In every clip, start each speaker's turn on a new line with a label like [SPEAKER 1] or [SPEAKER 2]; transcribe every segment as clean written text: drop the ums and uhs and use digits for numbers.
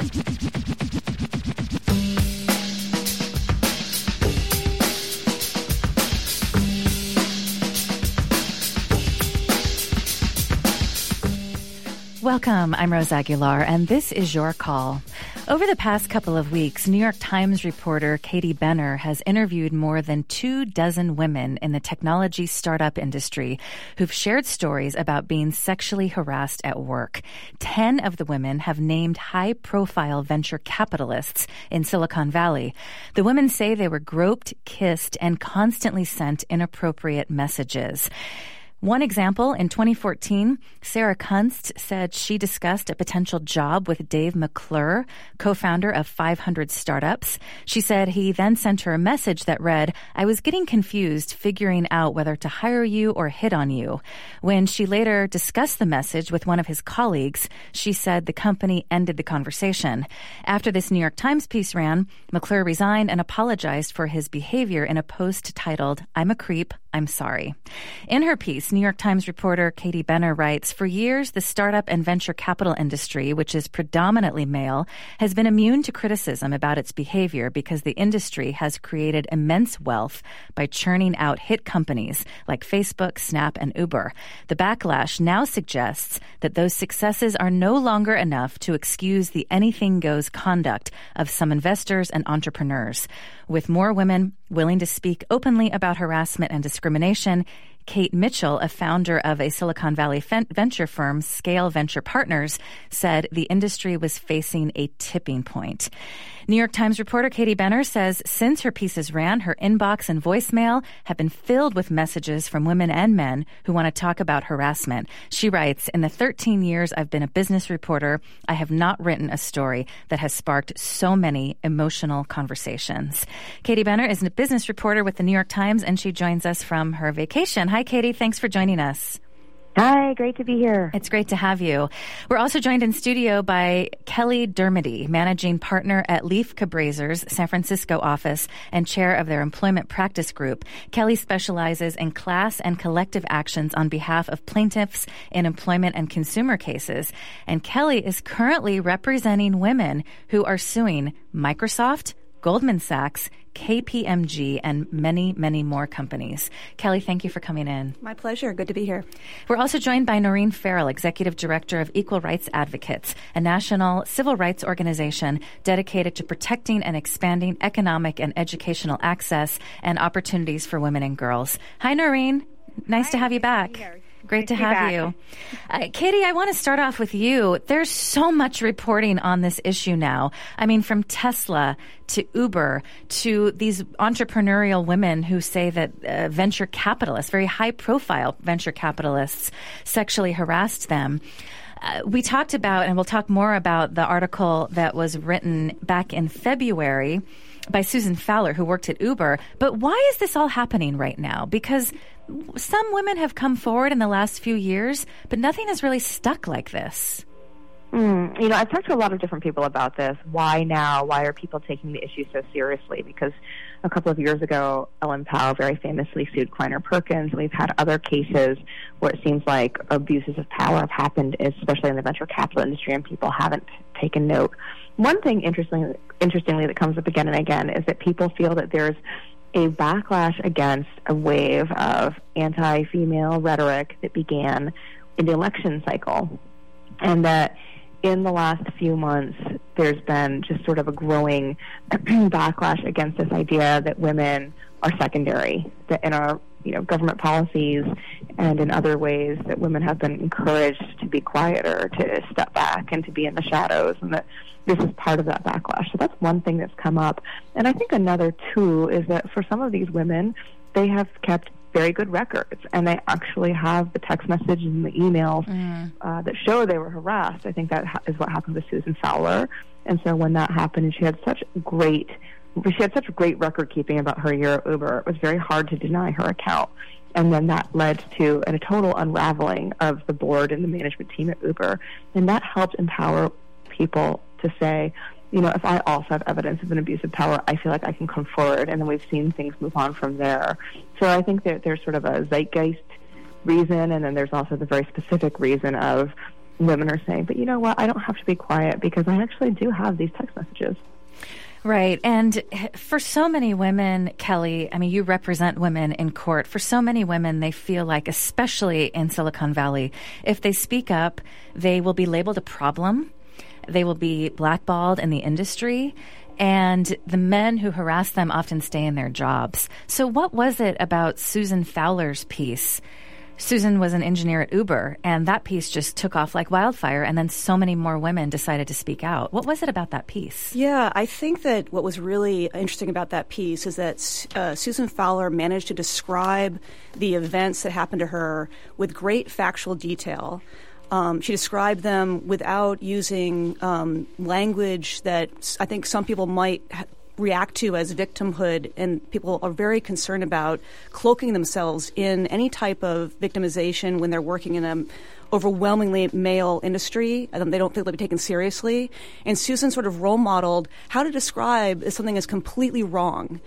[SPEAKER 1] Welcome, I'm Rose Aguilar, and this is Your Call. Over the past couple of weeks, New York Times reporter Katie Benner has interviewed more than 24 women in the technology startup industry who've shared stories about being sexually harassed at work. 10 of the women have named high-profile venture capitalists in Silicon Valley. The women say they were groped, kissed, and constantly sent inappropriate messages. One example, in 2014, Sarah Kunst said she discussed a potential job with Dave McClure, co-founder of 500 Startups. She said he then sent her a message that read, "I was getting confused figuring out whether to hire you or hit on you." When she later discussed the message with one of his colleagues, she said the company ended the conversation. After this New York Times piece ran, McClure resigned and apologized for his behavior in a post titled, "I'm a creep, I'm sorry." In her piece, New York Times reporter Katie Benner writes, "For years, the startup and venture capital industry, which is predominantly male, has been immune to criticism about its behavior because the industry has created immense wealth by churning out hit companies like Facebook, Snap, and Uber. The backlash now suggests that those successes are no longer enough to excuse the anything-goes conduct of some investors and entrepreneurs. With more women willing to speak openly about harassment and discrimination, Kate Mitchell, a founder of a Silicon Valley venture firm, Scale Venture Partners, said the industry was facing a tipping point. New York Times reporter Katie Benner says since her pieces ran, her inbox and voicemail have been filled with messages from women and men who want to talk about harassment. She writes, "In the 13 years I've been a business reporter, I have not written a story that has sparked so many emotional conversations." Katie Benner is a business reporter with the New York Times, and she joins us from her vacation. Hi, Katie. Thanks for joining us.
[SPEAKER 2] Hi, great to be here.
[SPEAKER 1] It's great to have you. We're also joined in studio by Kelly Dermody, managing partner at Leaf Cabraser's San Francisco office and chair of their employment practice group. Kelly specializes in class and collective actions on behalf of plaintiffs in employment and consumer cases. And Kelly is currently representing women who are suing Microsoft, Goldman Sachs, KPMG, and many, many more companies. Kelly, thank you for coming in.
[SPEAKER 3] My pleasure. Good to be here.
[SPEAKER 1] We're also joined by Noreen Farrell, Executive Director of Equal Rights Advocates, a national civil rights organization dedicated to protecting and expanding economic and educational access and opportunities for women and girls. Hi, Noreen. Nice to have you back. Great to have you. Katie, I want to start off with you. There's so much reporting on this issue now. I mean, from Tesla to Uber to these entrepreneurial women who say that venture capitalists, very high-profile venture capitalists, sexually harassed them. We talked about, and we'll talk more about, the article that was written back in February by Susan Fowler, who worked at Uber. But why is this all happening right now? Because some women have come forward in the last few years, but nothing has really stuck like this.
[SPEAKER 2] I've talked to a lot of different people about this. Why now? Why are people taking the issue so seriously? Because a couple of years ago, Ellen Pao very famously sued Kleiner Perkins. We've had other cases where it seems like abuses of power have happened, especially in the venture capital industry, and people haven't taken note. One thing, interestingly, that comes up again and again is that people feel that there's a backlash against a wave of anti-female rhetoric that began in the election cycle, and that in the last few months there's been just sort of a growing backlash against this idea that women are secondary, that in our government policies and in other ways that women have been encouraged to be quieter, to step back and to be in the shadows, and that this is part of that backlash. So that's one thing that's come up. And I think another, too, is that for some of these women, they have kept very good records, and they actually have the text messages and the emails that show they were harassed. I think that is what happened with Susan Fowler. And so when that happened, and she had such great record keeping about her year at Uber, it was very hard to deny her account. And then that led to a total unraveling of the board and the management team at Uber. And that helped empower people to say, if I also have evidence of an abuse of power, I feel like I can come forward. And then we've seen things move on from there. So I think that there's sort of a zeitgeist reason, and then there's also the very specific reason of women are saying, but you know what, I don't have to be quiet because I actually do have these text messages.
[SPEAKER 1] Right. And for so many women, Kelly, I mean, you represent women in court. For so many women, they feel like, especially in Silicon Valley, if they speak up, they will be labeled a problem. They will be blackballed in the industry. And the men who harass them often stay in their jobs. So what was it about Susan Fowler's piece? Susan was an engineer at Uber, and that piece just took off like wildfire, and then so many more women decided to speak out. What was it about that piece?
[SPEAKER 3] Yeah, I think that what was really interesting about that piece is that Susan Fowler managed to describe the events that happened to her with great factual detail. She described them without using language that I think some people might react to as victimhood, and people are very concerned about cloaking themselves in any type of victimization when they're working in an overwhelmingly male industry. They don't feel they'll be taken seriously. And Susan sort of role modeled how to describe something as completely wrong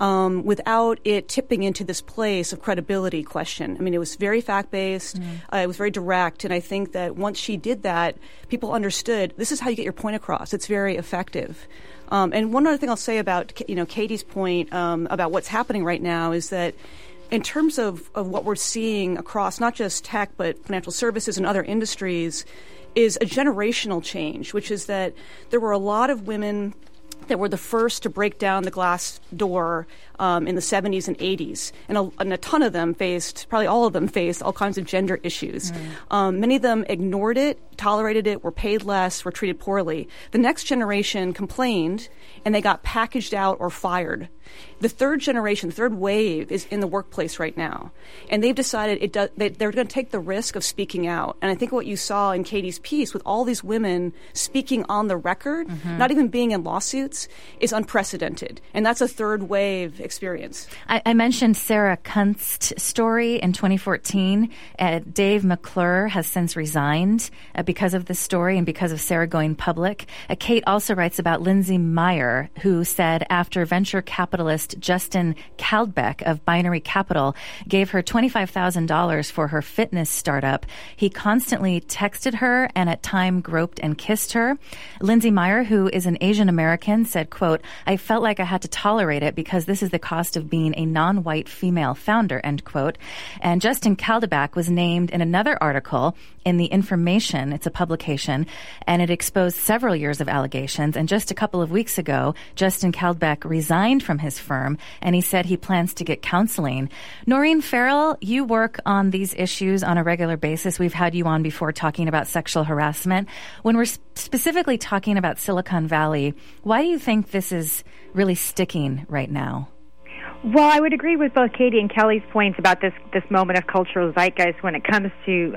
[SPEAKER 3] without it tipping into this place of credibility question. I mean, it was very fact-based. It was very direct. And I think that once she did that, people understood this is how you get your point across. It's very effective. And one other thing I'll say about, Katie's point about what's happening right now is that in terms of what we're seeing across not just tech but financial services and other industries is a generational change, which is that there were a lot of women that were the first to break down the glass door in the 70s and 80s. And a ton of them probably all of them faced all kinds of gender issues. Many of them ignored it, tolerated it, were paid less, were treated poorly. The next generation complained, and they got packaged out or fired. The third generation, the third wave, is in the workplace right now. And they've decided they're going to take the risk of speaking out. And I think what you saw in Katie's piece with all these women speaking on the record, not even being in lawsuits, is unprecedented. And that's a third wave experience.
[SPEAKER 1] I mentioned Sarah Kunst's story in 2014. Dave McClure has since resigned because of this story and because of Sarah going public. Kate also writes about Lindsay Meyer, who said after venture capitalist Justin Caldbeck of Binary Capital gave her $25,000 for her fitness startup, he constantly texted her and at times groped and kissed her. Lindsay Meyer, who is an Asian American, said, quote, "I felt like I had to tolerate it because this is the cost of being a non-white female founder," end quote. And Justin Caldbeck was named in another article in The Information. It's a publication, and it exposed several years of allegations. And just a couple of weeks ago, Justin Caldbeck resigned from his firm, and he said he plans to get counseling. Noreen Farrell, you work on these issues on a regular basis. We've had you on before talking about sexual harassment. When we're specifically talking about Silicon Valley, why do you think this is really sticking right now?
[SPEAKER 4] Well, I would agree with both Katie and Kelly's points about this moment of cultural zeitgeist when it comes to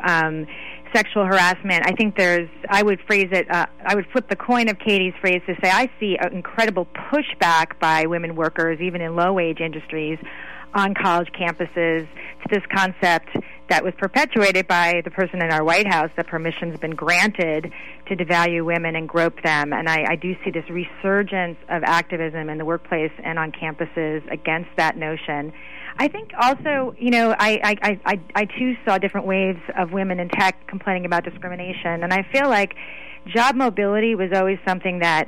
[SPEAKER 4] sexual harassment. I think I would phrase it, I would flip the coin of Katie's phrase to say I see an incredible pushback by women workers, even in low-wage industries, on college campuses to this concept that was perpetuated by the person in our White House, that permission's been granted to devalue women and grope them. And I do see this resurgence of activism in the workplace and on campuses against that notion. I think also, I too saw different waves of women in tech complaining about discrimination. And I feel like job mobility was always something that,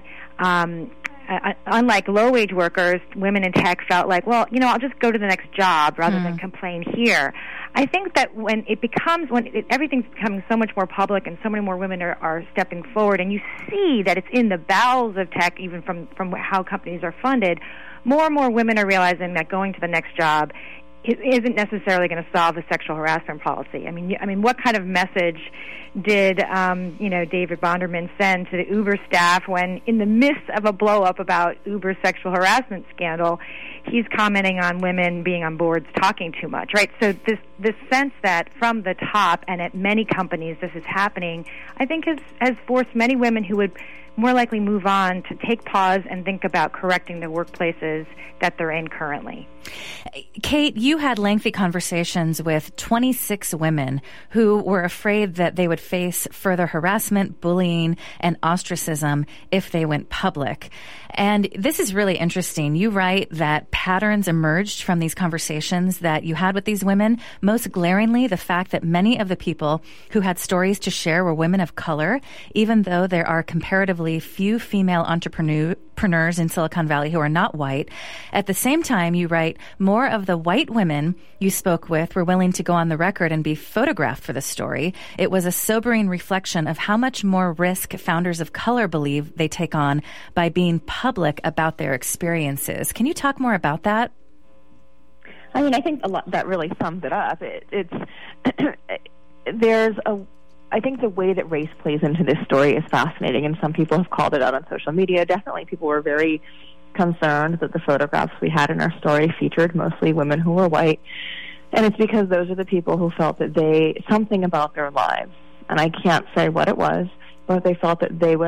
[SPEAKER 4] unlike low-wage workers, women in tech felt like, well, I'll just go to the next job rather than complain here. I think that when everything's becoming so much more public and so many more women are stepping forward, and you see that it's in the bowels of tech, even from how companies are funded, more and more women are realizing that going to the next job isn't necessarily going to solve the sexual harassment policy. I mean, what kind of message did David Bonderman send to the Uber staff when, in the midst of a blow-up about Uber's sexual harassment scandal, he's commenting on women being on boards talking too much, right? So this sense that from the top and at many companies this is happening, I think has forced many women who would more likely move on to take pause and think about correcting the workplaces that they're in currently.
[SPEAKER 1] Kate, you had lengthy conversations with 26 women who were afraid that they would face further harassment, bullying, and ostracism if they went public. And this is really interesting. You write that patterns emerged from these conversations that you had with these women? Most glaringly, the fact that many of the people who had stories to share were women of color, even though there are comparatively few female entrepreneurs in Silicon Valley who are not white. At the same time, you write, more of the white women you spoke with were willing to go on the record and be photographed for the story. It was a sobering reflection of how much more risk founders of color believe they take on by being public about their experiences. Can you talk more about that?
[SPEAKER 2] I mean, I think a lot that really sums it up. I think the way that race plays into this story is fascinating, and some people have called it out on social media. Definitely people were very concerned that the photographs we had in our story featured mostly women who were white, and it's because those are the people who felt that something about their lives, and I can't say what it was, but they felt that they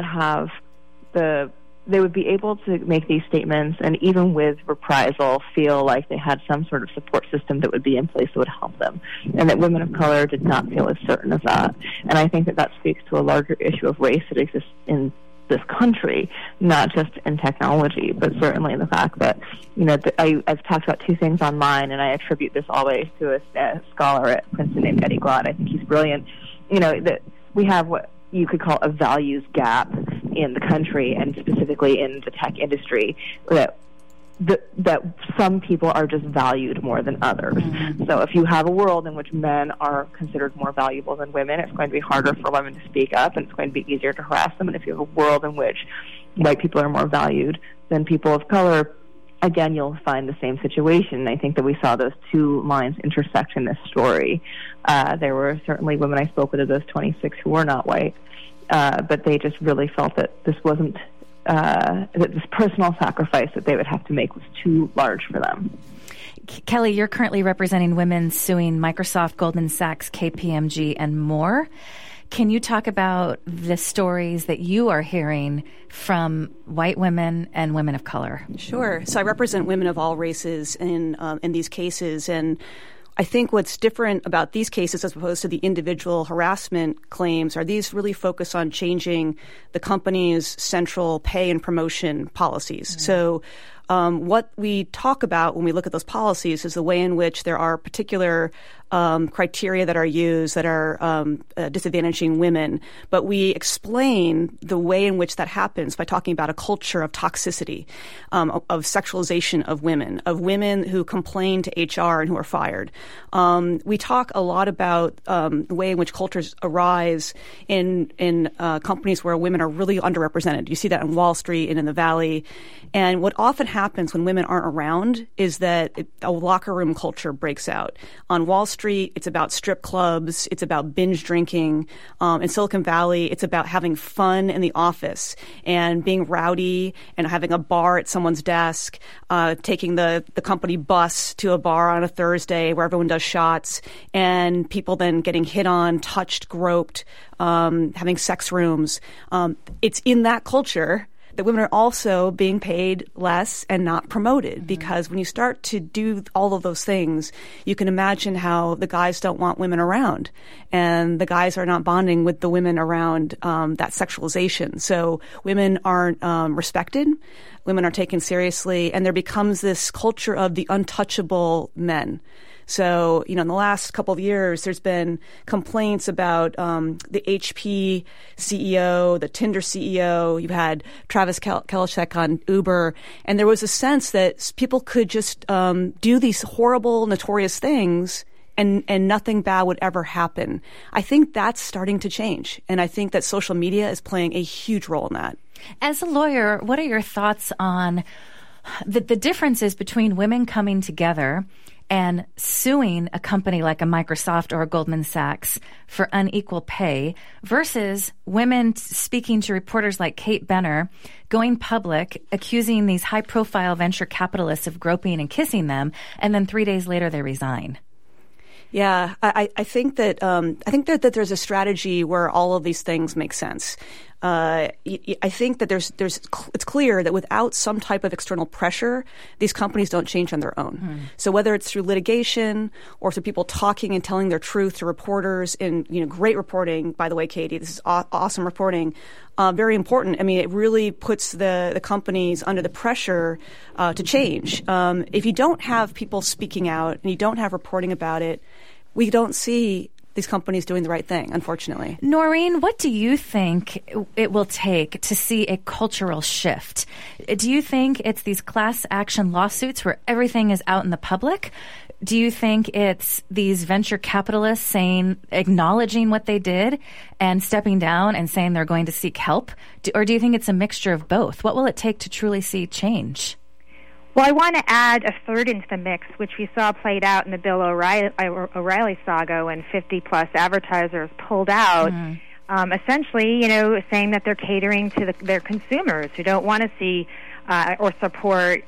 [SPEAKER 2] would be able to make these statements, and even with reprisal, feel like they had some sort of support system that would be in place that would help them, and that women of color did not feel as certain of that. And I think that speaks to a larger issue of race that exists in this country, not just in technology, but certainly in the fact that, I've talked about two things online, and I attribute this always to a scholar at Princeton named Eddie Glott. I think he's brilliant. That we have what you could call a values gap in the country, and specifically in the tech industry, that some people are just valued more than others. Mm-hmm. So if you have a world in which men are considered more valuable than women, it's going to be harder for women to speak up, and it's going to be easier to harass them. And if you have a world in which white people are more valued than people of color, again, you'll find the same situation. And I think that we saw those two lines intersect in this story. There were certainly women I spoke with of those 26 who were not white, but they just really felt that this wasn't, that this personal sacrifice that they would have to make was too large for them.
[SPEAKER 1] Kelly, you're currently representing women suing Microsoft, Goldman Sachs, KPMG, and more. Can you talk about the stories that you are hearing from white women and women of color?
[SPEAKER 3] Sure. So I represent women of all races in these cases, and I think what's different about these cases as opposed to the individual harassment claims are these really focus on changing the company's central pay and promotion policies. Mm-hmm. So what we talk about when we look at those policies is the way in which there are particular criteria that are used that are disadvantaging women. But we explain the way in which that happens by talking about a culture of toxicity, of sexualization of women who complain to HR and who are fired. We talk a lot about the way in which cultures arise in companies where women are really underrepresented. You see that in Wall Street and in the Valley. And what often happens when women aren't around is that a locker room culture breaks out. On Wall Street, it's about strip clubs. It's about binge drinking. In Silicon Valley, it's about having fun in the office and being rowdy and having a bar at someone's desk, taking the company bus to a bar on a Thursday where everyone does shots, and people then getting hit on, touched, groped, having sex rooms. It's in that culture that women are also being paid less and not promoted, mm-hmm. because when you start to do all of those things, you can imagine how the guys don't want women around, and the guys are not bonding with the women around that sexualization. So women aren't respected, women are taken seriously, and there becomes this culture of the untouchable men. So, in the last couple of years, there's been complaints about the HP CEO, the Tinder CEO. You've had Travis Kalanick on Uber. And there was a sense that people could just do these horrible, notorious things and nothing bad would ever happen. I think that's starting to change. And I think that social media is playing a huge role in that.
[SPEAKER 1] As a lawyer, what are your thoughts on the differences between women coming together and suing a company like a Microsoft or a Goldman Sachs for unequal pay versus women speaking to reporters like Kate Benner, going public, accusing these high-profile venture capitalists of groping and kissing them, and then 3 days later they resign? Yeah,
[SPEAKER 3] I think that there's a strategy where all of these things make sense. I think that it's clear that without some type of external pressure, these companies don't change on their own. So whether it's through litigation or through people talking and telling their truth to reporters, and great reporting, by the way, Katie, this is awesome reporting, very important. I mean, it really puts the companies under the pressure to change. If you don't have people speaking out and you don't have reporting about it, we don't see these companies doing the right thing, unfortunately.
[SPEAKER 1] Noreen, what do you think it will take to see a cultural shift? Do you think it's these class action lawsuits where everything is out in the public? Do you think it's these venture capitalists acknowledging what they did and stepping down and saying they're going to seek help? Or do you think it's a mixture of both? What will it take to truly see change?
[SPEAKER 4] Well, I want to add a third into the mix, which we saw played out in the Bill O'Reilly saga when 50-plus advertisers pulled out, essentially, saying that they're catering to their consumers who don't want to see or support,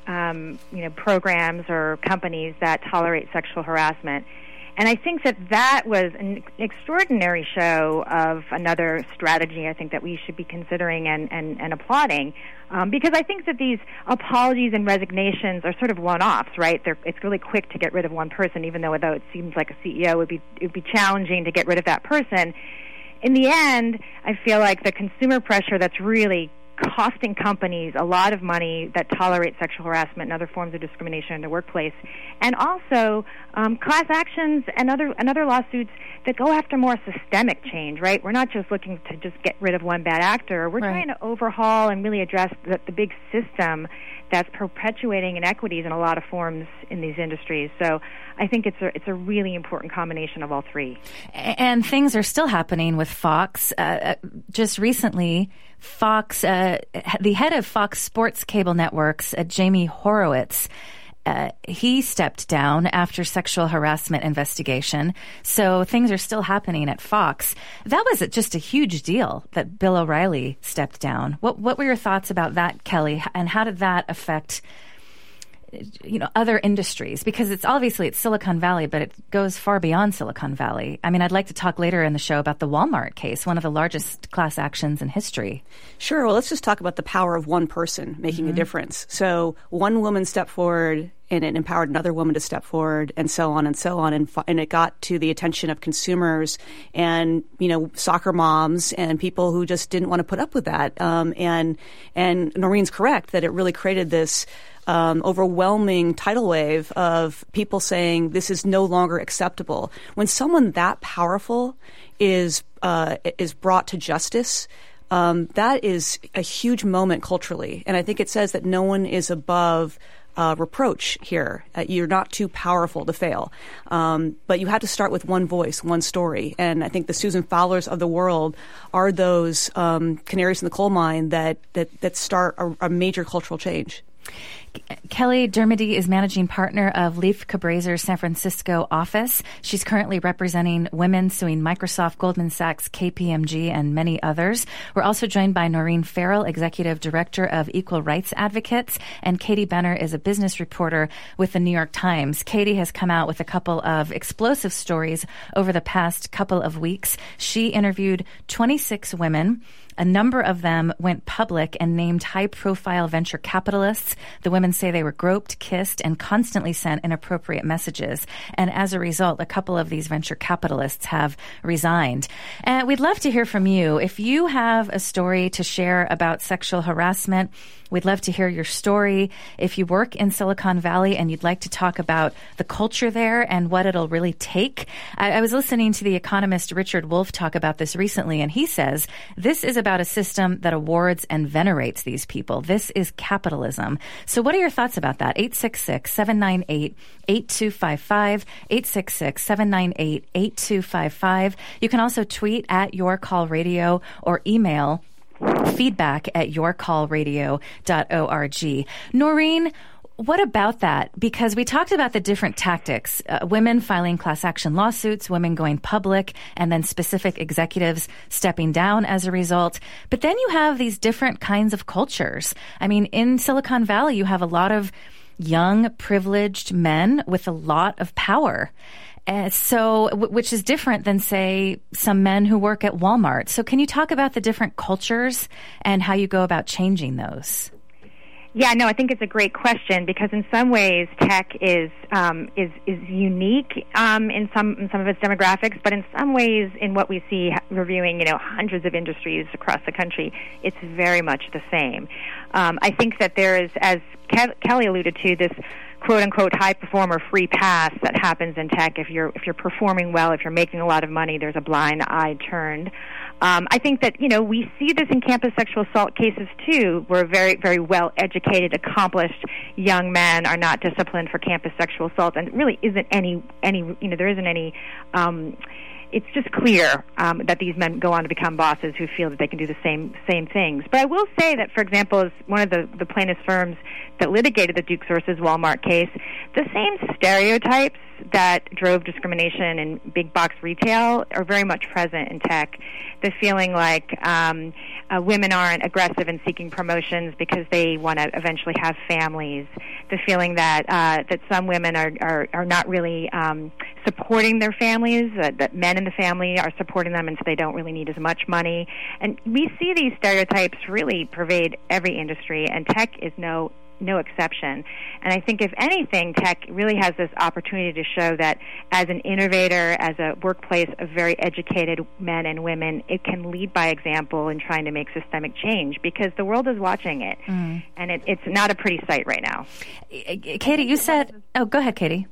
[SPEAKER 4] programs or companies that tolerate sexual harassment. And I think that was an extraordinary show of another strategy I think that we should be considering and applauding. Because I think that these apologies and resignations are sort of one-offs, right? It's really quick to get rid of one person, even though it seems like a CEO it would be challenging to get rid of that person. In the end, I feel like the consumer pressure that's really costing companies a lot of money that tolerate sexual harassment and other forms of discrimination in the workplace, and also class actions and other lawsuits that go after more systemic change, right? We're not just looking to just get rid of one bad actor. We're trying to overhaul and really address the big system that's perpetuating inequities in a lot of forms in these industries. So I think it's a really important combination of all three.
[SPEAKER 1] And things are still happening with Fox. Just recently, Fox, the head of Fox Sports Cable Networks, Jamie Horowitz, he stepped down after sexual harassment investigation. So things are still happening at Fox. That was just a huge deal that Bill O'Reilly stepped down. What were your thoughts about that, Kelly? And how did that affect other industries? Because it's Silicon Valley, but it goes far beyond Silicon Valley. I mean, I'd like to talk later in the show about the Walmart case, one of the largest class actions in history. Sure.
[SPEAKER 3] Well, let's just talk about the power of one person making a difference. So one woman stepped forward and it empowered another woman to step forward, and so on and so on. And it got to the attention of consumers and, soccer moms and people who just didn't want to put up with that. And Noreen's correct that it really created this overwhelming tidal wave of people saying this is no longer acceptable. When someone that powerful is brought to justice, that is a huge moment culturally. And I think it says that no one is above reproach here. You're not too powerful to fail. But you had to start with one voice, one story. And I think the Susan Fowlers of the world are those canaries in the coal mine that start a major cultural change.
[SPEAKER 1] Kelly Dermody is managing partner of Leif Cabrazer's San Francisco office. She's currently representing women suing Microsoft, Goldman Sachs, KPMG, and many others. We're also joined by Noreen Farrell, Executive Director of Equal Rights Advocates, and Katie Benner is a business reporter with the New York Times. Katie has come out with a couple of explosive stories over the past couple of weeks. She interviewed 26 women. A number of them went public and named high-profile venture capitalists. The women say they were groped, kissed, and constantly sent inappropriate messages. And as a result, a couple of these venture capitalists have resigned. And we'd love to hear from you. If you have a story to share about sexual harassment, we'd love to hear your story. If you work in Silicon Valley and you'd like to talk about the culture there and what it'll really take. I was listening to the economist Richard Wolff talk about this recently, and he says this is about a system that awards and venerates these people. This is capitalism. So what are your thoughts about that? 866-798-8255, 866-798-8255. You can also tweet at Your Call Radio or email feedback@yourcallradio.org. Noreen, what about that? Because we talked about the different tactics, women filing class action lawsuits, women going public, and then specific executives stepping down as a result. But then you have these different kinds of cultures. I mean, in Silicon Valley, you have a lot of young, privileged men with a lot of power. Which is different than, say, some men who work at Walmart. So can you talk about the different cultures and how you go about changing those?
[SPEAKER 4] Yeah, no, I think it's a great question because in some ways tech is unique in some of its demographics, but in some ways, in what we see reviewing hundreds of industries across the country, it's very much the same. I think that there is, as Kelly alluded to, this quote-unquote high performer free pass that happens in tech. If you're performing well, if you're making a lot of money, there's a blind eye turned. I think that, we see this in campus sexual assault cases, too, where very, very well-educated, accomplished young men are not disciplined for campus sexual assault, and really isn't there isn't any, it's just clear that these men go on to become bosses who feel that they can do the same things. But I will say that, for example, as one of the plaintiff firms that litigated the Duke versus Walmart case, the same stereotypes that drove discrimination in big box retail are very much present in tech. The feeling like women aren't aggressive in seeking promotions because they want to eventually have families. The feeling that some women are not really supporting their families, that men in the family are supporting them and so they don't really need as much money. And we see these stereotypes really pervade every industry, and tech is no exception. And I think, if anything, tech really has this opportunity to show that as an innovator, as a workplace of very educated men and women, it can lead by example in trying to make systemic change because the world is watching it. And it's not a pretty sight right now.
[SPEAKER 1] Katie, you said... Oh, go ahead, Katie.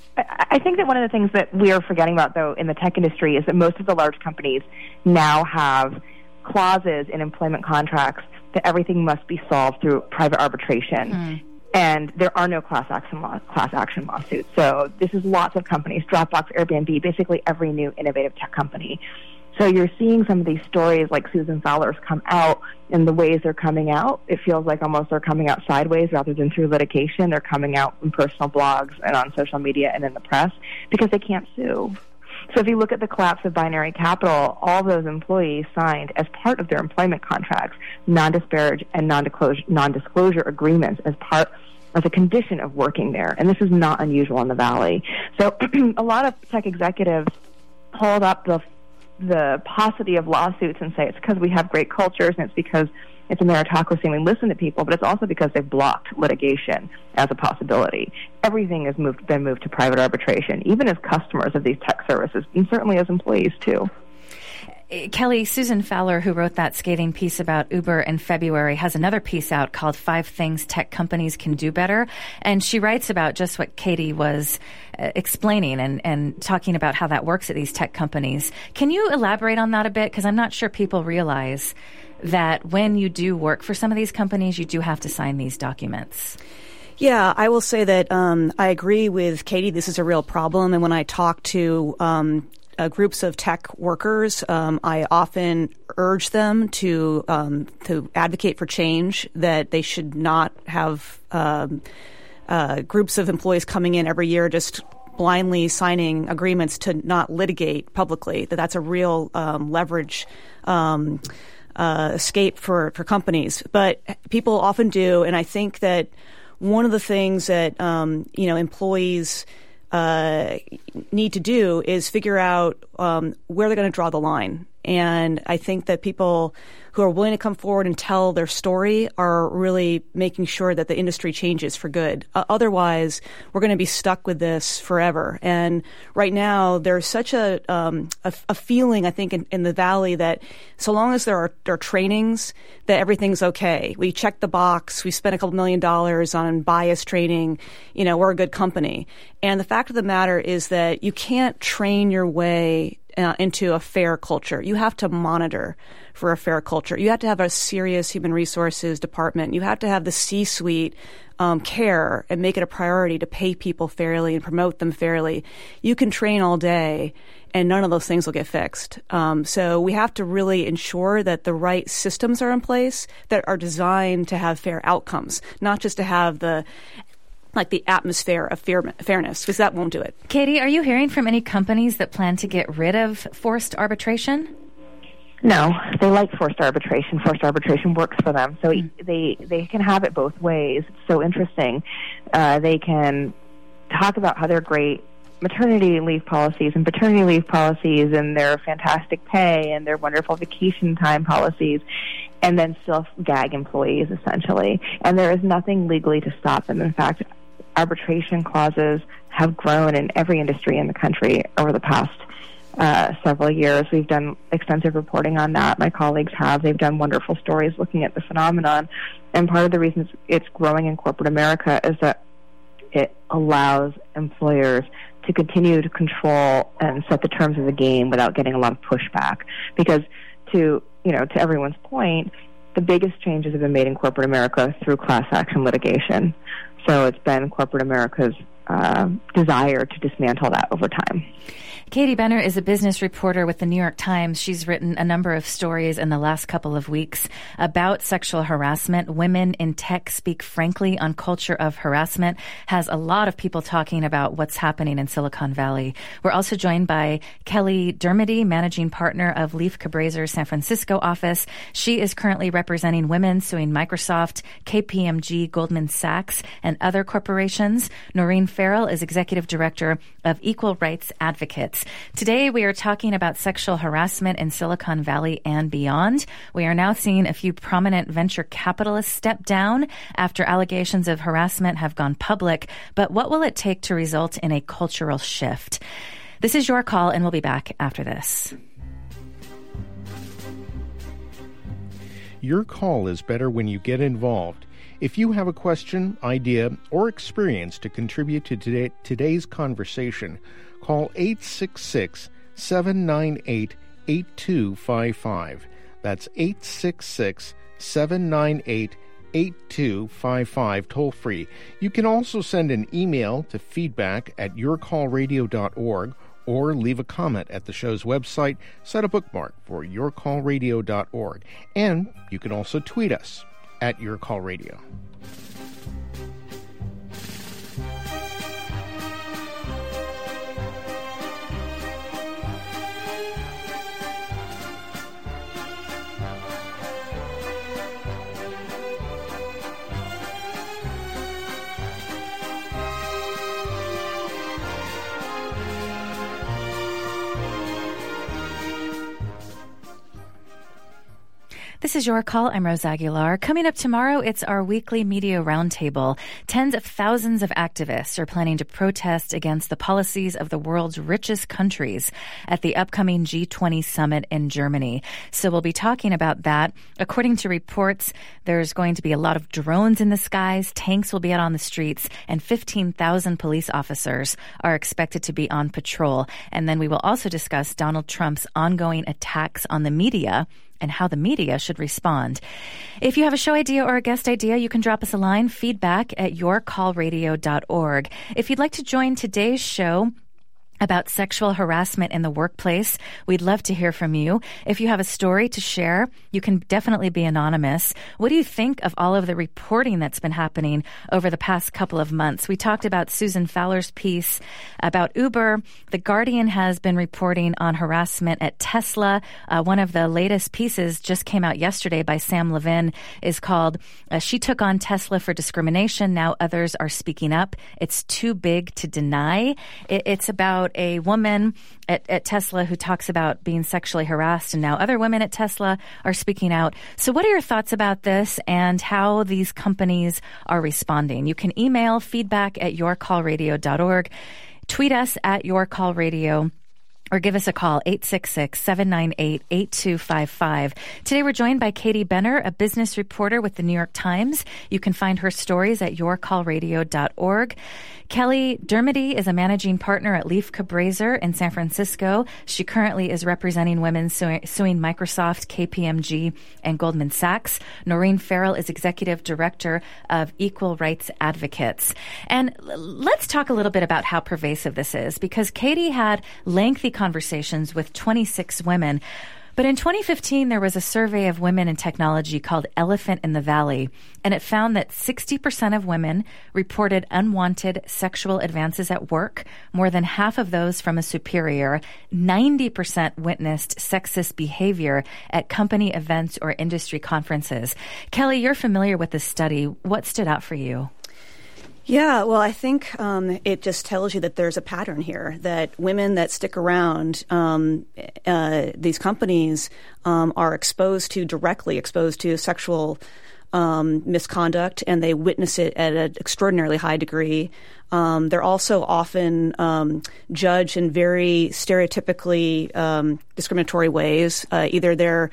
[SPEAKER 2] I think that one of the things that we are forgetting about, though, in the tech industry is that most of the large companies now have clauses in employment contracts that everything must be solved through private arbitration. And there are no class action lawsuits. So this is lots of companies, Dropbox, Airbnb, basically every new innovative tech company. So you're seeing some of these stories like Susan Fowler's come out, and the ways they're coming out, it feels like almost they're coming out sideways rather than through litigation. They're coming out in personal blogs and on social media and in the press because they can't sue. So if you look at the collapse of Binary Capital, all those employees signed as part of their employment contracts non-disparage and non-disclosure agreements as a condition of working there. And this is not unusual in the Valley. So a lot of tech executives hold up the paucity of lawsuits and say it's because we have great cultures and it's because it's a meritocracy and we listen to people, but it's also because they've blocked litigation as a possibility. Everything has been moved to private arbitration, even as customers of these tech services, and certainly as employees, too.
[SPEAKER 1] Kelly, Susan Fowler, who wrote that scathing piece about Uber in February, has another piece out called 5 Things Tech Companies Can Do Better. And she writes about just what Katie was explaining and talking about how that works at these tech companies. Can you elaborate on that a bit? Because I'm not sure people realize that when you do work for some of these companies, you do have to sign these documents.
[SPEAKER 3] Yeah, I will say that I agree with Katie. This is a real problem. And when I talk to groups of tech workers, I often urge them to advocate for change, that they should not have groups of employees coming in every year just blindly signing agreements to not litigate publicly, that's a real leverage escape for companies. But people often do, and I think that one of the things that employees need to do is figure out where they're going to draw the line. And I think that people who are willing to come forward and tell their story are really making sure that the industry changes for good. Otherwise, we're going to be stuck with this forever. And right now, there's such a feeling, I think, in the Valley that so long as there are trainings, that everything's okay. We check the box. We spent a couple $1 million on bias training. We're a good company. And the fact of the matter is that you can't train your way into a fair culture. You have to monitor for a fair culture. You have to have a serious human resources department. You have to have the C-suite care and make it a priority to pay people fairly and promote them fairly. You can train all day, and none of those things will get fixed. So we have to really ensure that the right systems are in place that are designed to have fair outcomes, not just to have the atmosphere of fairness, because that won't do it.
[SPEAKER 1] Katie, are you hearing from any companies that plan to get rid of forced arbitration?
[SPEAKER 2] No, they like forced arbitration. Forced arbitration works for them. So they can have it both ways. It's so interesting. They can talk about how they're great maternity leave policies and paternity leave policies and their fantastic pay and their wonderful vacation time policies, and then still gag employees, essentially. And there is nothing legally to stop them. In fact, arbitration clauses have grown in every industry in the country over the past several years. We've done extensive reporting on that. My colleagues have. They've done wonderful stories looking at the phenomenon. And part of the reason it's growing in corporate America is that it allows employers to continue to control and set the terms of the game without getting a lot of pushback. Because to everyone's point, the biggest changes have been made in corporate America through class action litigation. So it's been corporate America's desire to dismantle that over time.
[SPEAKER 1] Katie Benner is a business reporter with the New York Times. She's written a number of stories in the last couple of weeks about sexual harassment. Women in Tech Speak Frankly on Culture of Harassment has a lot of people talking about what's happening in Silicon Valley. We're also joined by Kelly Dermody, managing partner of Leif Cabraser's San Francisco office. She is currently representing women suing Microsoft, KPMG, Goldman Sachs, and other corporations. Noreen Farrell is executive director of Equal Rights Advocates. Today, we are talking about sexual harassment in Silicon Valley and beyond. We are now seeing a few prominent venture capitalists step down after allegations of harassment have gone public. But what will it take to result in a cultural shift? This is Your Call, and we'll be back after this.
[SPEAKER 5] Your call is better when you get involved. If you have a question, idea, or experience to contribute to today's conversation, call 866-798-8255. That's 866-798-8255, toll free. You can also send an email to feedback@yourcallradio.org or leave a comment at the show's website. Set a bookmark for yourcallradio.org. And you can also tweet us at YourCallRadio.
[SPEAKER 1] This is Your Call. I'm Rose Aguilar. Coming up tomorrow, it's our weekly media roundtable. Tens of thousands of activists are planning to protest against the policies of the world's richest countries at the upcoming G20 summit in Germany. So we'll be talking about that. According to reports, there's going to be a lot of drones in the skies, tanks will be out on the streets, and 15,000 police officers are expected to be on patrol. And then we will also discuss Donald Trump's ongoing attacks on the media and how the media should respond. If you have a show idea or a guest idea, you can drop us a line, feedback@yourcallradio.org. If you'd like to join today's show about sexual harassment in the workplace, we'd love to hear from you. If you have a story to share, you can definitely be anonymous. What do you think of all of the reporting that's been happening over the past couple of months? We talked about Susan Fowler's piece about Uber. The Guardian has been reporting on harassment at Tesla. One of the latest pieces just came out yesterday by Sam Levin is called She Took on Tesla for Discrimination. Now others are speaking up. It's too big to deny. It's about a woman at Tesla who talks about being sexually harassed, and now other women at Tesla are speaking out. So what are your thoughts about this and how these companies are responding? You can email feedback@yourcallradio.org, tweet us at YourCallRadio, or give us a call, 866-798-8255. Today we're joined by Katie Benner, a business reporter with the New York Times. You can find her stories at yourcallradio.org. Kelly Dermody is a managing partner at Leif Cabraser in San Francisco. She currently is representing women suing Microsoft, KPMG, and Goldman Sachs. Noreen Farrell is executive director of Equal Rights Advocates. And let's talk a little bit about how pervasive this is, because Katie had lengthy conversations with 26 women. But in 2015, there was a survey of women in technology called Elephant in the Valley, and it found that 60% of women reported unwanted sexual advances at work, more than half of those from a superior. 90% witnessed sexist behavior at company events or industry conferences. Kelly, you're familiar with this study. What stood out for you?
[SPEAKER 3] Yeah, well, I think it just tells you that there's a pattern here, that women that stick around these companies are directly exposed to sexual misconduct, and they witness it at an extraordinarily high degree. They're also often judged in very stereotypically discriminatory ways. Either they're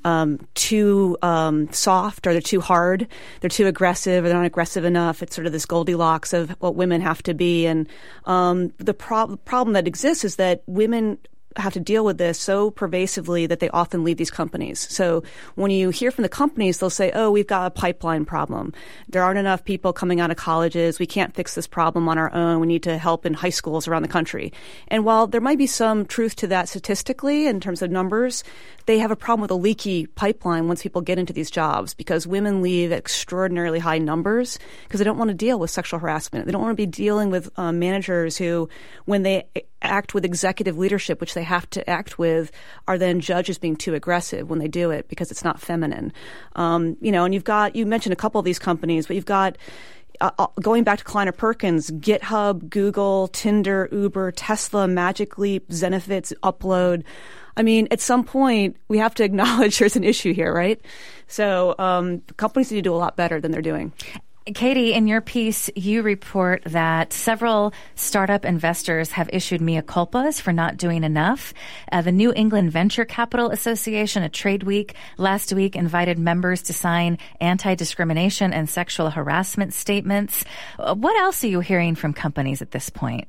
[SPEAKER 3] too soft, or they're too hard, they're too aggressive, or they're not aggressive enough. It's sort of this Goldilocks of what women have to be. And the problem that exists is that women have to deal with this so pervasively that they often leave these companies. So when you hear from the companies, they'll say, oh, we've got a pipeline problem. There aren't enough people coming out of colleges. We can't fix this problem on our own. We need to help in high schools around the country. And while there might be some truth to that statistically in terms of numbers, they have a problem with a leaky pipeline once people get into these jobs, because women leave at extraordinarily high numbers because they don't want to deal with sexual harassment. They don't want to be dealing with managers who, when they act with executive leadership, which they have to act with, are then judged as being too aggressive when they do it because it's not feminine. And you mentioned a couple of these companies, but you've got going back to Kleiner Perkins, GitHub, Google, Tinder, Uber, Tesla, Magic Leap, Zenefits, Upload. I mean, at some point, we have to acknowledge there's an issue here, right? So companies need to do a lot better than they're doing.
[SPEAKER 1] Katie, in your piece, you report that several startup investors have issued mea culpas for not doing enough. The New England Venture Capital Association, a trade week, last week invited members to sign anti-discrimination and sexual harassment statements. What else are you hearing from companies at this point?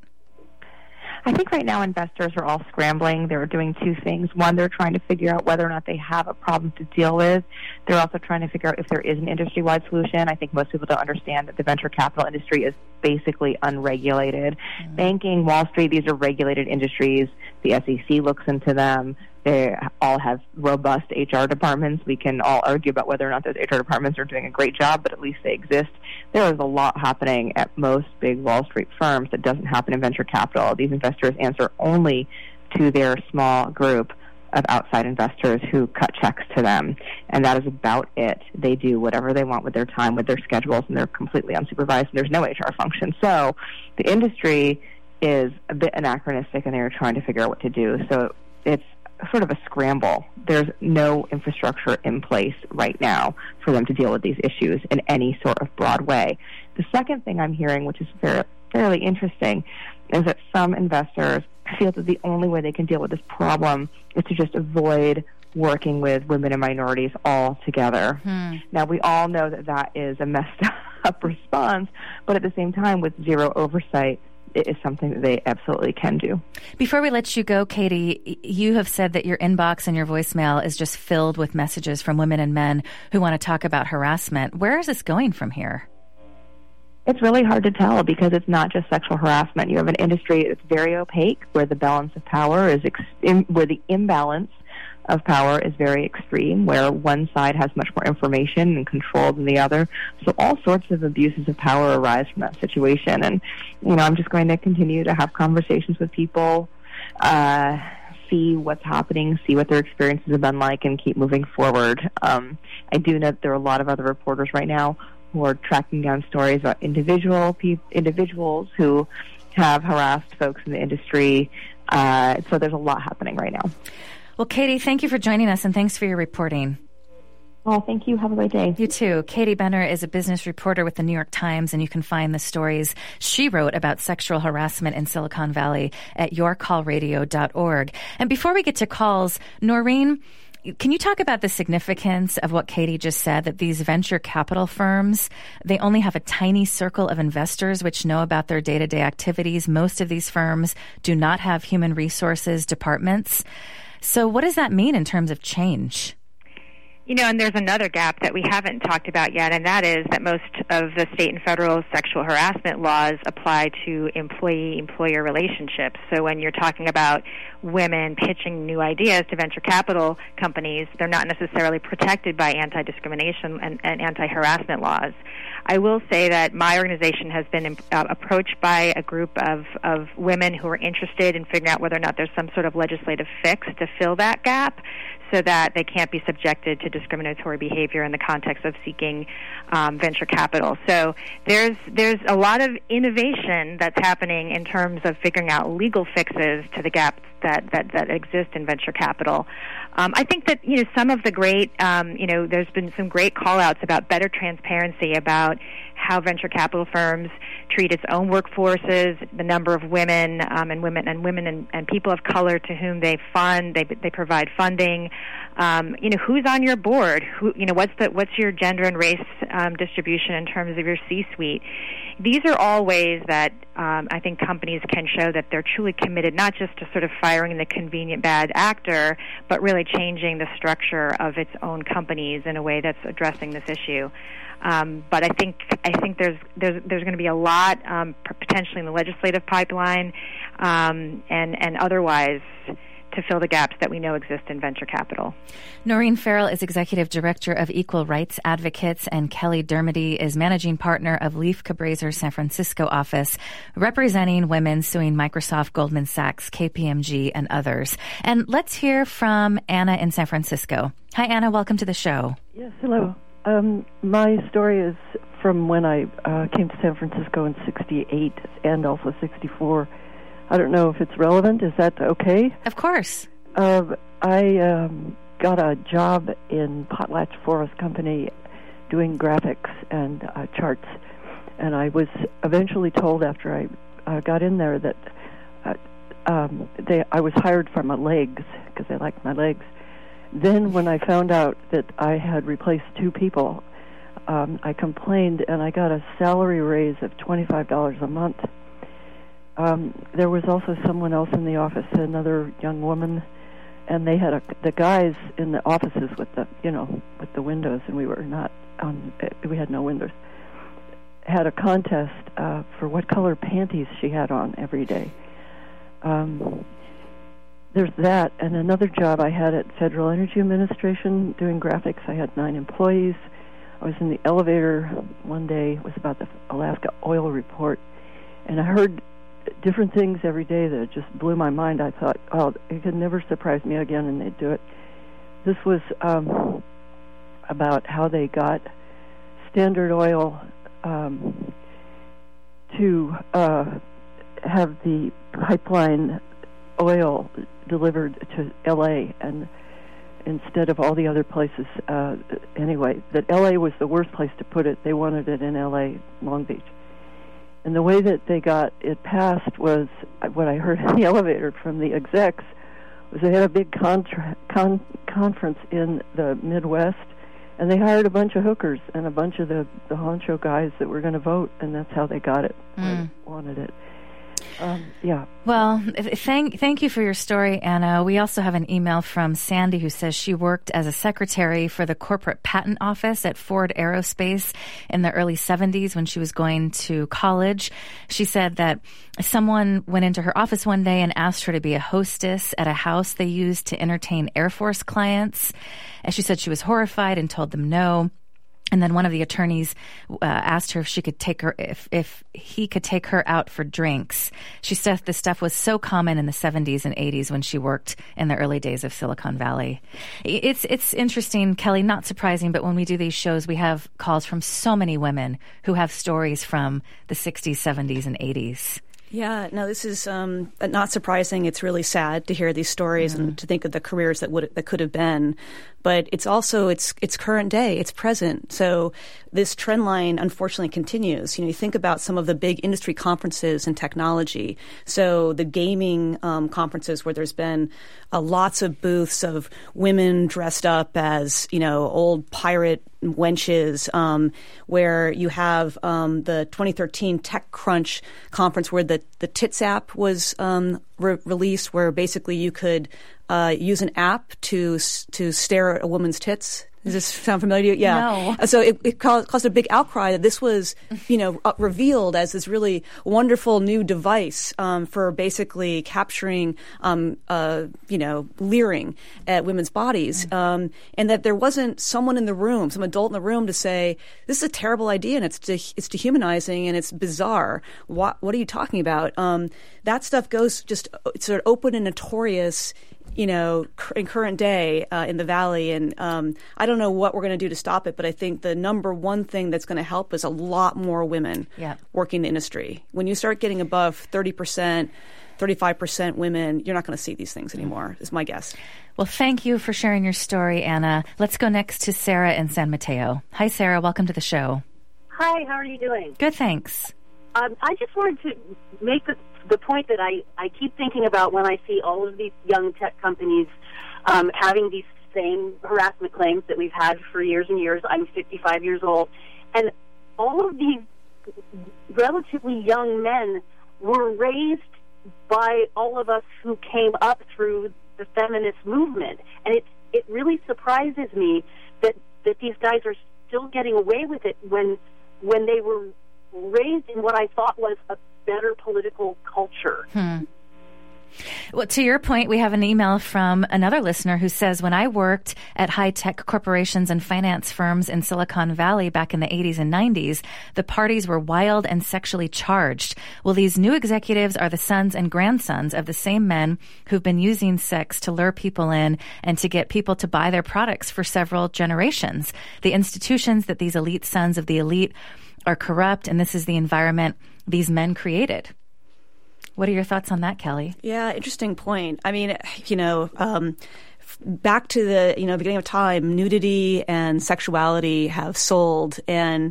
[SPEAKER 2] I think right now investors are all scrambling. They're doing two things. One, they're trying to figure out whether or not they have a problem to deal with. They're also trying to figure out if there is an industry-wide solution. I think most people don't understand that the venture capital industry is basically unregulated. Mm-hmm. Banking, Wall Street, these are regulated industries. The SEC looks into them. They all have robust HR departments. We can all argue about whether or not those HR departments are doing a great job, but at least they exist. There is a lot happening at most big Wall Street firms that doesn't happen in venture capital. These investors answer only to their small group of outside investors who cut checks to them, and that is about it. They do whatever they want with their time, with their schedules, and they're completely unsupervised, and there's no HR function. So the industry is a bit anachronistic, and they're trying to figure out what to do. So it's sort of a scramble. There's no infrastructure in place right now for them to deal with these issues in any sort of broad way. The second thing I'm hearing, which is fairly interesting, is that some investors feel that the only way they can deal with this problem is to just avoid working with women and minorities altogether. Now, we all know that that is a messed up response, but at the same time, with zero oversight, it is something that they absolutely can do.
[SPEAKER 1] Before we let you go, Katie, you have said that your inbox and your voicemail is just filled with messages from women and men who want to talk about harassment. Where is this going from here?
[SPEAKER 2] It's really hard to tell because it's not just sexual harassment. You have an industry that's very opaque, where the balance of power is where the imbalance of power is very extreme, where one side has much more information and control than the other. So all sorts of abuses of power arise from that situation. And, I'm just going to continue to have conversations with people, see what's happening, see what their experiences have been like, and keep moving forward. I do know that there are a lot of other reporters right now who are tracking down stories about individuals who have harassed folks in the industry. So there's a lot happening right now.
[SPEAKER 1] Well, Katie, thank you for joining us, and thanks for your reporting.
[SPEAKER 2] Oh, thank you. Have a great day.
[SPEAKER 1] You too. Katie Benner is a business reporter with the New York Times, and you can find the stories she wrote about sexual harassment in Silicon Valley at yourcallradio.org. And before we get to calls, Noreen, can you talk about the significance of what Katie just said, that these venture capital firms, they only have a tiny circle of investors which know about their day-to-day activities. Most of these firms do not have human resources departments. So what does that mean in terms of change?
[SPEAKER 4] And there's another gap that we haven't talked about yet, and that is that most of the state and federal sexual harassment laws apply to employee-employer relationships. So when you're talking about women pitching new ideas to venture capital companies, they're not necessarily protected by anti-discrimination and anti-harassment laws. I will say that my organization has been approached by a group of women who are interested in figuring out whether or not there's some sort of legislative fix to fill that gap so that they can't be subjected to discriminatory behavior in the context of seeking venture capital. So there's a lot of innovation that's happening in terms of figuring out legal fixes to the gaps that exist in venture capital. I think that some of the great there's been some great call-outs about better transparency about how venture capital firms treat its own workforces, the number of women and people of color to whom they fund, they provide funding. Who's on your board? What's your gender and race distribution in terms of your C-suite? These are all ways that I think companies can show that they're truly committed, not just to sort of firing the convenient bad actor, but really changing the structure of its own companies in a way that's addressing this issue. But I think there's going to be a lot potentially in the legislative pipeline and otherwise to fill the gaps that we know exist in venture capital.
[SPEAKER 1] Noreen Farrell is Executive Director of Equal Rights Advocates, and Kelly Dermody is Managing Partner of Leif Cabraser's San Francisco office, representing women suing Microsoft, Goldman Sachs, KPMG, and others. And let's hear from Anna in San Francisco. Hi, Anna. Welcome to the show.
[SPEAKER 6] Yes, hello. My story is from when I came to San Francisco in 1968 and also 1964. I don't know if it's relevant. Is that okay?
[SPEAKER 1] Of course.
[SPEAKER 6] I got a job in Potlatch Forest Company doing graphics and charts, and I was eventually told after I got in there that I was hired for my legs because they liked my legs. Then when I found out that I had replaced two people, I complained, and I got a salary raise of $25 a month. There was also someone else in the office, another young woman, and they had the guys in the offices with the windows, and we were not we had no windows. Had a contest for what color panties she had on every day. There's that, and another job I had at Federal Energy Administration doing graphics. I had 9 employees. I was in the elevator one day. It was about the Alaska oil report, and I heard different things every day that just blew my mind. I thought, it could never surprise me again, and they'd do it. This was about how they got Standard Oil to have the pipeline oil delivered to L.A. and instead of all the other places. Anyway, that L.A. was the worst place to put it. They wanted it in L.A., Long Beach. And the way that they got it passed was, what I heard in the elevator from the execs, was they had a big conference in the Midwest, and they hired a bunch of hookers and a bunch of the honcho guys that were going to vote, and that's how they got it, where they wanted it. Yeah.
[SPEAKER 1] Well, thank you for your story, Anna. We also have an email from Sandy who says she worked as a secretary for the corporate patent office at Ford Aerospace in the early 70s when she was going to college. She said that someone went into her office one day and asked her to be a hostess at a house they used to entertain Air Force clients. And she said she was horrified and told them no. And then one of the attorneys asked her if she could take her, if he could take her out for drinks. She said this stuff was so common in the 70s and 80s when she worked in the early days of Silicon Valley. It's interesting, Kelly, not surprising, but when we do these shows, we have calls from so many women who have stories from the 60s, 70s, and 80s.
[SPEAKER 3] Yeah, no, this is not surprising. It's really sad to hear these stories and to think of the careers that could have been. But it's also it's current day, it's present. So this trend line unfortunately continues. You think about some of the big industry conferences in technology. So the gaming conferences where there's been lots of booths of women dressed up as old pirate wenches, where you have the 2013 TechCrunch conference where the Tits app was released, where basically you could use an app to stare at a woman's tits. Does this sound familiar to you? Yeah.
[SPEAKER 1] No.
[SPEAKER 3] So it caused a big outcry that this was, revealed as this really wonderful new device for basically capturing, leering at women's bodies, and that there wasn't someone in the room, some adult in the room, to say this is a terrible idea and it's dehumanizing and it's bizarre. What are you talking about? That stuff goes just sort of open and notorious in current day in the Valley. And I don't know what we're going to do to stop it, but I think the number one thing that's going to help is a lot more women working the industry. When you start getting above 30%, 35% women, you're not going to see these things anymore, is my guess.
[SPEAKER 1] Well, thank you for sharing your story, Anna. Let's go next to Sarah in San Mateo. Hi, Sarah. Welcome to the show.
[SPEAKER 7] Hi, how are you doing?
[SPEAKER 1] Good, thanks.
[SPEAKER 7] I just wanted to make the point that I keep thinking about when I see all of these young tech companies having these same harassment claims that we've had for years and years. I'm 55 years old. And all of these relatively young men were raised by all of us who came up through the feminist movement. And it really surprises me that these guys are still getting away with it when they were raised in what I thought was a better political culture.
[SPEAKER 1] Well, to your point, we have an email from another listener who says, when I worked at high-tech corporations and finance firms in Silicon Valley back in the 80s and 90s, the parties were wild and sexually charged. Well, these new executives are the sons and grandsons of the same men who've been using sex to lure people in and to get people to buy their products for several generations. The institutions that these elite sons of the elite are corrupt, and this is the environment these men created. What are your thoughts on that, Kelly?
[SPEAKER 3] Yeah, interesting point. I mean, back to the beginning of time, nudity and sexuality have sold, and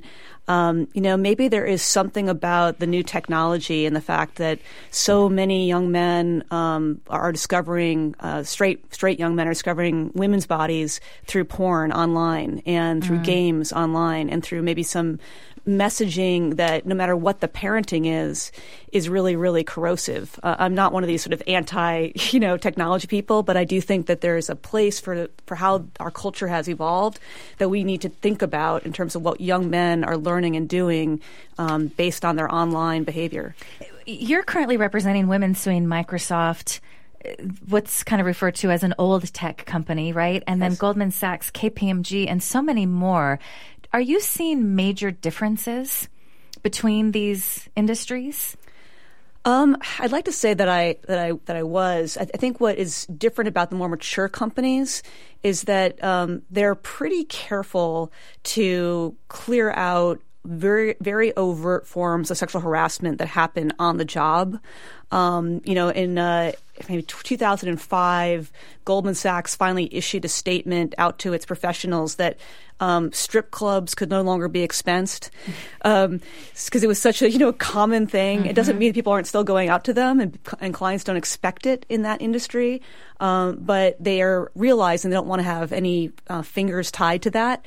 [SPEAKER 3] maybe there is something about the new technology and the fact that so many young men are discovering straight young men are discovering women's bodies through porn online and through games online and through maybe some messaging that no matter what the parenting is really, really corrosive. I'm not one of these sort of anti-technology people, but I do think that there's a place for how our culture has evolved that we need to think about in terms of what young men are learning and doing based on their online behavior.
[SPEAKER 1] You're currently representing women suing Microsoft, what's kind of referred to as an old tech company, right? And then Goldman Sachs, KPMG, and so many more. Are you seeing major differences between these industries?
[SPEAKER 3] I'd like to say that I was. I think what is different about the more mature companies is that they're pretty careful to clear out very, very overt forms of sexual harassment that happen on the job. In maybe 2005, Goldman Sachs finally issued a statement out to its professionals that strip clubs could no longer be expensed because it was such a common thing. Mm-hmm. It doesn't mean people aren't still going out to them, and clients don't expect it in that industry, but they are realizing they don't want to have any fingers tied to that.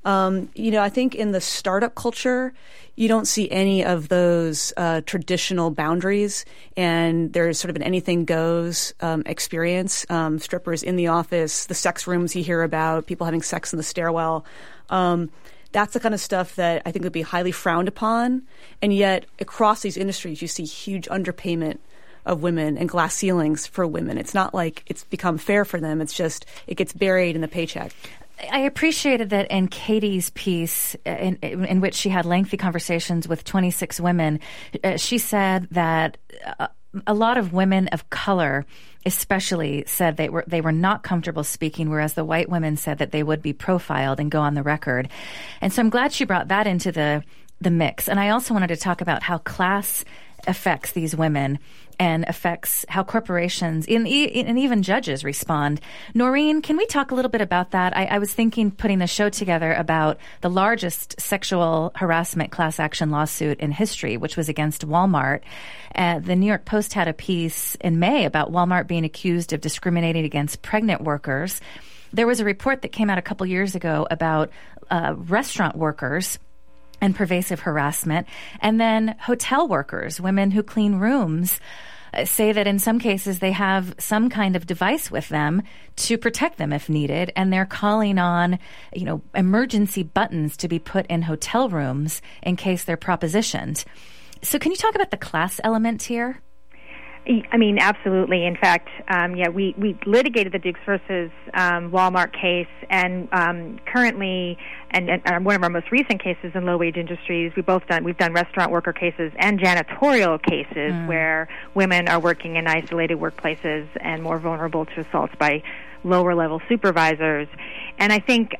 [SPEAKER 3] I think in the startup culture, you don't see any of those traditional boundaries, and there's sort of an anything goes experience. Strippers in the office, the sex rooms you hear about, people having sex in the stairwell. That's the kind of stuff that I think would be highly frowned upon. And yet across these industries, you see huge underpayment of women and glass ceilings for women. It's not like it's become fair for them. It's just it gets buried in the paycheck.
[SPEAKER 1] I appreciated that in Katie's piece, in which she had lengthy conversations with 26 women, she said that a lot of women of color especially said they were not comfortable speaking, whereas the white women said that they would be profiled and go on the record. And so I'm glad she brought that into the mix. And I also wanted to talk about how class affects these women and affects how corporations and even judges respond. Noreen, can we talk a little bit about that? I was thinking, putting the show together, about the largest sexual harassment class action lawsuit in history, which was against Walmart. The New York Post had a piece in May about Walmart being accused of discriminating against pregnant workers. There was a report that came out a couple years ago about restaurant workers and pervasive harassment. And then hotel workers, women who clean rooms, say that in some cases they have some kind of device with them to protect them if needed. And they're calling on, emergency buttons to be put in hotel rooms in case they're propositioned. So can you talk about the class element here?
[SPEAKER 4] I mean, absolutely. In fact, we litigated the Dukes versus Walmart case, and currently, and one of our most recent cases in low-wage industries, we've done restaurant worker cases and janitorial cases where women are working in isolated workplaces and more vulnerable to assaults by lower-level supervisors. And I think,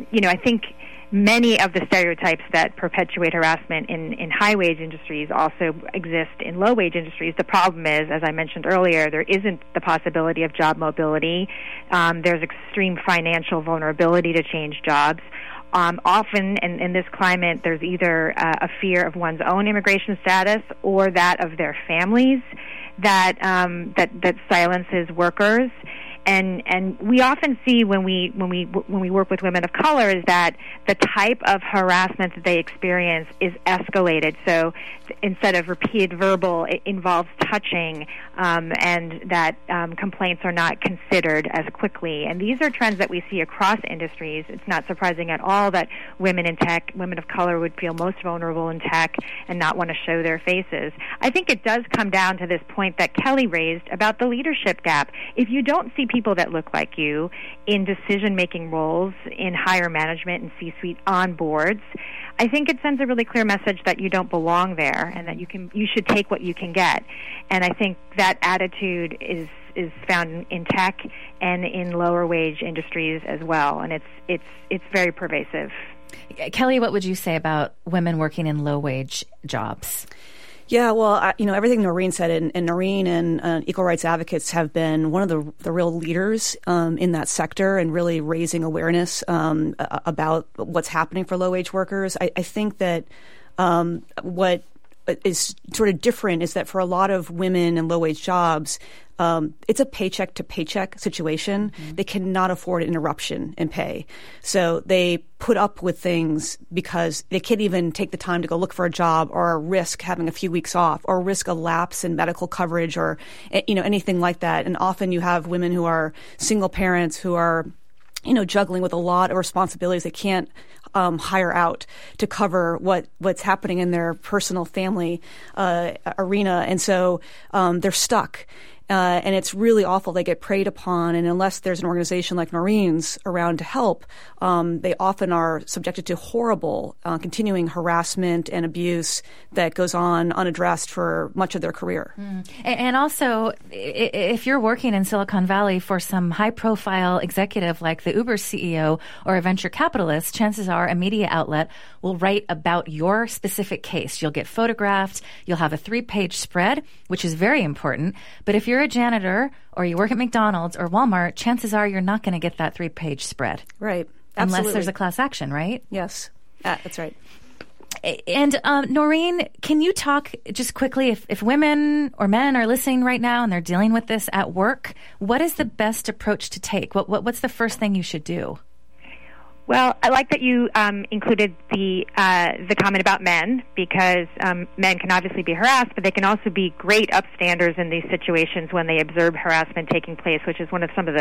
[SPEAKER 4] many of the stereotypes that perpetuate harassment in high-wage industries also exist in low-wage industries. The problem is, as I mentioned earlier, there isn't the possibility of job mobility. There's extreme financial vulnerability to change jobs. Often in this climate, there's either a fear of one's own immigration status or that of their families that silences workers. And we often see when we work with women of color is that the type of harassment that they experience is escalated. So instead of repeated verbal, it involves touching, and that complaints are not considered as quickly. And these are trends that we see across industries. It's not surprising at all that women in tech, women of color, would feel most vulnerable in tech and not want to show their faces. I think it does come down to this point that Kelly raised about the leadership gap. If you don't see people that look like you in decision-making roles in higher management and C-suite on boards, I think it sends a really clear message that you don't belong there and that you should take what you can get. And I think that attitude is found in tech and in lower wage industries as well, and it's very pervasive.
[SPEAKER 1] Kelly, what would you say about women working in low wage jobs?
[SPEAKER 3] Yeah, well, everything Noreen said, and Noreen and equal rights advocates have been one of the real leaders in that sector and really raising awareness about what's happening for low-wage workers. I think that what is sort of different is that for a lot of women in low-wage jobs, it's a paycheck-to-paycheck situation. Mm-hmm. They cannot afford an interruption in pay. So they put up with things because they can't even take the time to go look for a job or risk having a few weeks off or risk a lapse in medical coverage or, anything like that. And often you have women who are single parents who are, juggling with a lot of responsibilities. They can't hire out to cover what's happening in their personal family arena. And so they're stuck. And it's really awful. They get preyed upon, and unless there's an organization like Noreen's around to help, they often are subjected to horrible continuing harassment and abuse that goes on unaddressed for much of their career.
[SPEAKER 1] And also, if you're working in Silicon Valley for some high-profile executive like the Uber CEO or a venture capitalist, chances are a media outlet will write about your specific case. You'll get photographed. You'll have a 3-page spread, which is very important. But if you're a janitor or you work at McDonald's or Walmart, chances are you're not going to get that 3-page spread.
[SPEAKER 3] Right.
[SPEAKER 1] Unless
[SPEAKER 3] Absolutely.
[SPEAKER 1] there's a class action, right?
[SPEAKER 3] Yes. That's right.
[SPEAKER 1] And Noreen, can you talk just quickly, if women or men are listening right now and they're dealing with this at work, what is the best approach to take? What's the first thing you should do?
[SPEAKER 4] Well, I like that you included the comment about men, because men can obviously be harassed, but they can also be great upstanders in these situations when they observe harassment taking place, which is one of some of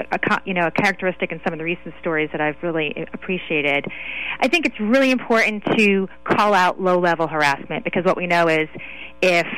[SPEAKER 4] a characteristic in some of the recent stories that I've really appreciated. I think it's really important to call out low-level harassment, because what we know is if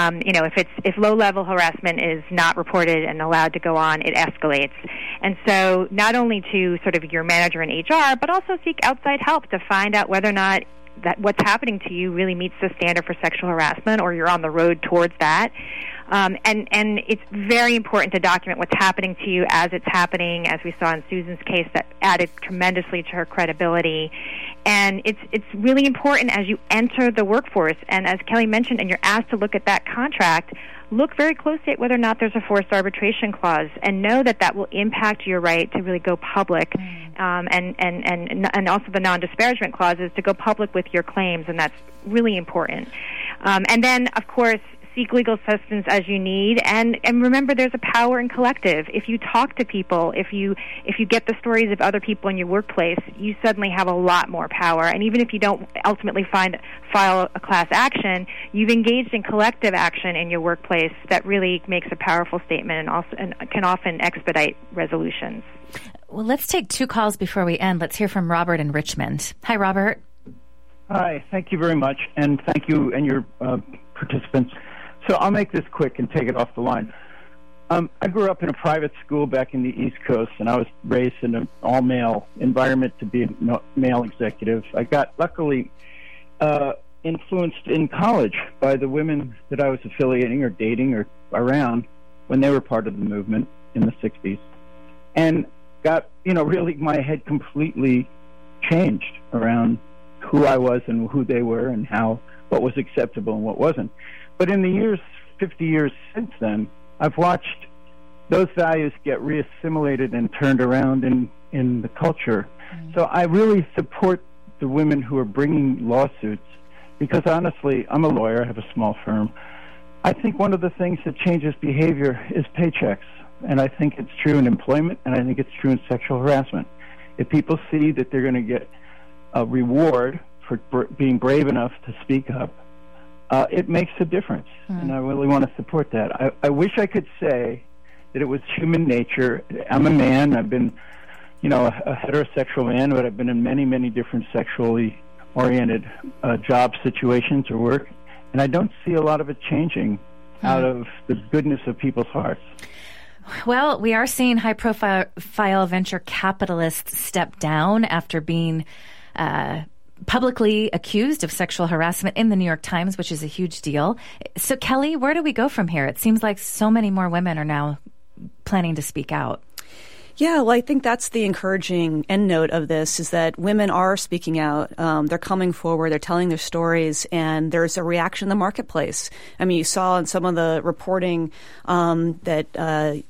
[SPEAKER 4] low-level harassment is not reported and allowed to go on, it escalates. And so not only to sort of your manager in HR, but also seek outside help to find out whether or not that what's happening to you really meets the standard for sexual harassment, or you're on the road towards that. And it's very important to document what's happening to you as it's happening, as we saw in Susan's case. That added tremendously to her credibility. And it's really important as you enter the workforce, and as Kelly mentioned, and you're asked to look at that contract, look very closely at whether or not there's a forced arbitration clause, and know that will impact your right to really go public, and also the non-disparagement clauses to go public with your claims, and that's really important. And then, of course, seek legal assistance as you need, and remember, there's a power in collective. If you talk to people, if you get the stories of other people in your workplace, you suddenly have a lot more power. And even if you don't ultimately file a class action, you've engaged in collective action in your workplace that really makes a powerful statement and can often expedite resolutions.
[SPEAKER 1] Well, let's take 2 calls before we end. Let's hear from Robert in Richmond. Hi, Robert.
[SPEAKER 8] Hi, thank you very much, and thank you and your participants So I'll make this quick and take it off the line. I grew up in a private school back in the East Coast, and I was raised in an all-male environment to be a male executive. I got, luckily, influenced in college by the women that I was affiliating or dating or around when they were part of the movement in the 60s. And got, really my head completely changed around who I was and who they were and what was acceptable and what wasn't. But in the 50 years since then, I've watched those values get reassimilated and turned around in the culture. Mm-hmm. So I really support the women who are bringing lawsuits because, honestly, I'm a lawyer. I have a small firm. I think one of the things that changes behavior is paychecks. And I think it's true in employment, and I think it's true in sexual harassment. If people see that they're going to get a reward for being brave enough to speak up, it makes a difference, and I really want to support that. I wish I could say that it was human nature. I'm a man. I've been, a heterosexual man, but I've been in many, many different sexually oriented job situations or work, and I don't see a lot of it changing out of the goodness of people's hearts.
[SPEAKER 1] Well, we are seeing high-profile venture capitalists step down after being publicly accused of sexual harassment in the New York Times, which is a huge deal. So, Kelly, where do we go from here? It seems like so many more women are now planning to speak out.
[SPEAKER 3] Yeah, well, I think that's the encouraging end note of this is that women are speaking out. They're coming forward. They're telling their stories, and there's a reaction in the marketplace. I mean, you saw in some of the reporting that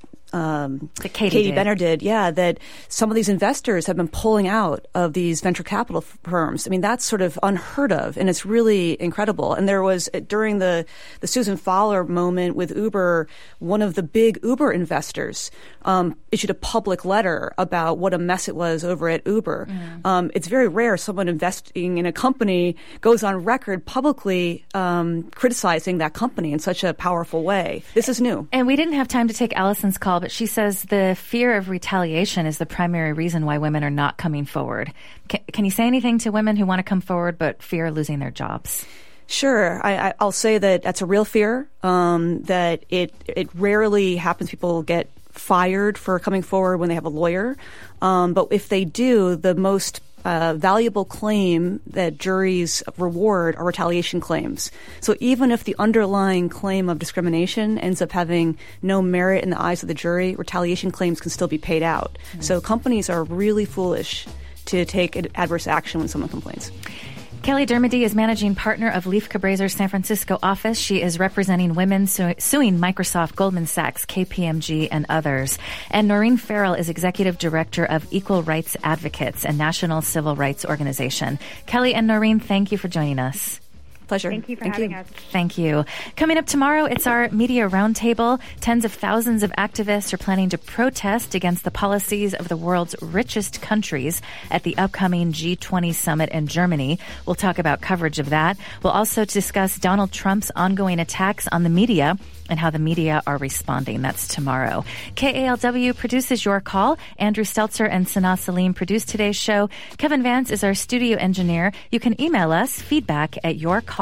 [SPEAKER 3] Katie Benner did, that some of these investors have been pulling out of these venture capital firms. I mean, that's sort of unheard of, and it's really incredible. And there was, during the Susan Fowler moment with Uber, one of the big Uber investors issued a public letter about what a mess it was over at Uber. It's very rare someone investing in a company goes on record publicly criticizing that company in such a powerful way. This is new.
[SPEAKER 1] And we didn't have time to take Allison's call, but she says the fear of retaliation is the primary reason why women are not coming forward. Can you say anything to women who want to come forward but fear losing their jobs?
[SPEAKER 3] Sure. I'll say that that's a real fear, that it rarely happens. People get fired for coming forward when they have a lawyer. But if they do, the most valuable claim that juries reward are retaliation claims. So even if the underlying claim of discrimination ends up having no merit in the eyes of the jury, retaliation claims can still be paid out. So companies are really foolish to take adverse action when someone complains.
[SPEAKER 1] Kelly Dermody is managing partner of Leif Cabrezer's San Francisco office. She is representing women suing Microsoft, Goldman Sachs, KPMG, and others. And Noreen Farrell is executive director of Equal Rights Advocates, a national civil rights organization. Kelly and Noreen, thank you for joining us.
[SPEAKER 3] Pleasure.
[SPEAKER 4] Thank you for having us.
[SPEAKER 1] Thank you. Coming up tomorrow, it's our media roundtable. Tens of thousands of activists are planning to protest against the policies of the world's richest countries at the upcoming G20 summit in Germany. We'll talk about coverage of that. We'll also discuss Donald Trump's ongoing attacks on the media and how the media are responding. That's tomorrow. KALW produces Your Call. Andrew Stelzer and Sanaa Salim produce today's show. Kevin Vance is our studio engineer. You can email us,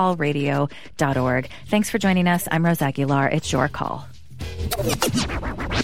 [SPEAKER 1] feedback@yourcallradio.org. Thanks for joining us. I'm Rose Aguilar. It's Your Call.